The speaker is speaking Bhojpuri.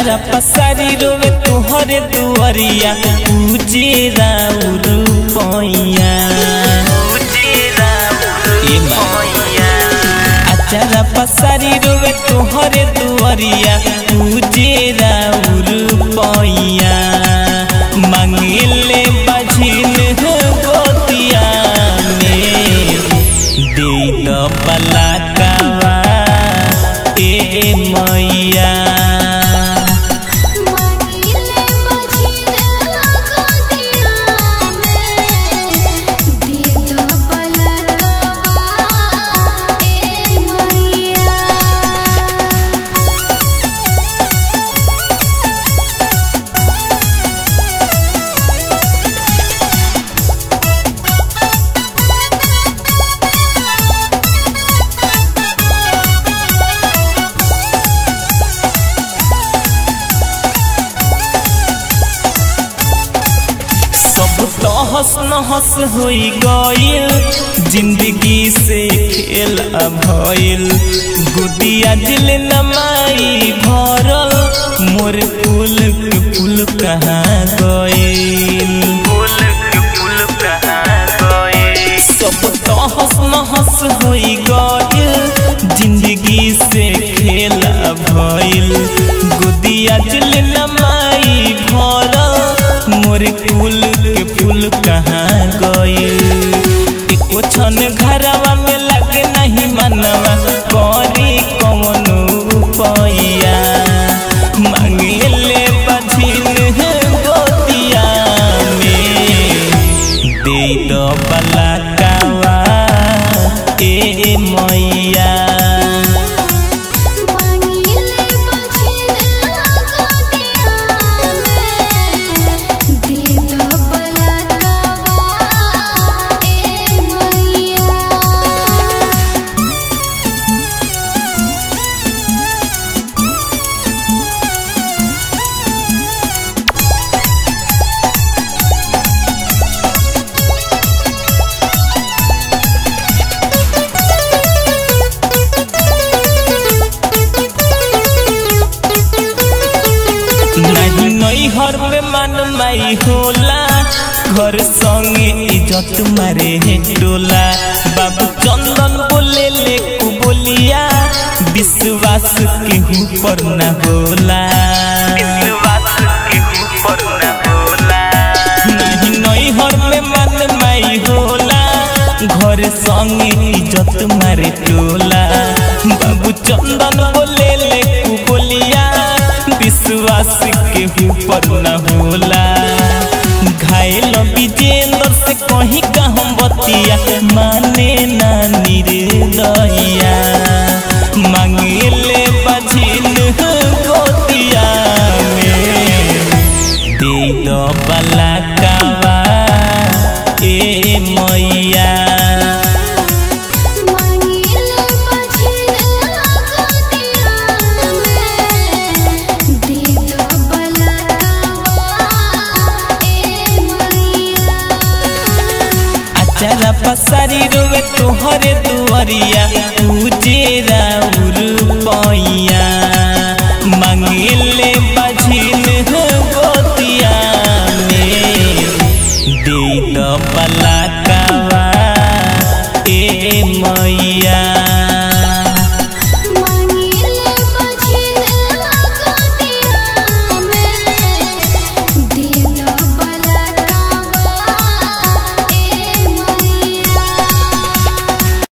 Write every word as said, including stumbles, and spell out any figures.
अचारा पसारी रोवे तुहरे दुआरिया उजेरा रूपैया अचारा पसारी रोवे तुहरे दुआरिया उजेरा रूपैया मांगले बझिल गोतिया में दे द पलाकावा ए मैया हस न हस होई गइल जिंदगी से खेल भइल गुदिया दिल नमाई भरल मोर फूल के फूल कहाँ गइल फूल के फूल कहाँ गइल सब तो हस न हस होई गइल जिंदगी से खेल भइल गुदिया दिल नमाई भरल मोर फूल के फूल कहाँ गइल एको छन घरवा में लगे नहीं मनवा करी कौन उपाया मांगले बझिल गोतिया में दे द पलाकावा ए मैया घर में मन माई होला घर संगे इज्जत मारे है डोला बाबू चंदन बोले ले कु बोलिया विश्वास केहू पर न होला विश्वास केहू पर न होला नहीं नहीं घर में मन माई होला घर संगे इज्जत मारे डोला बाबू चंदन बोले ले कु बोलिया विश्वास केहू पर न होला घायल विजेंद्र से कहीं का हम बतिया माने ना निर्दया मांगले बझिल गोतिया में दे द पलाकावा ए मैया अचारा पसारी रोवे तुहरे दुआरिया उजेरा रूपैया मांगले बझिल गोतिया में दे द पलाकावा ए मैया।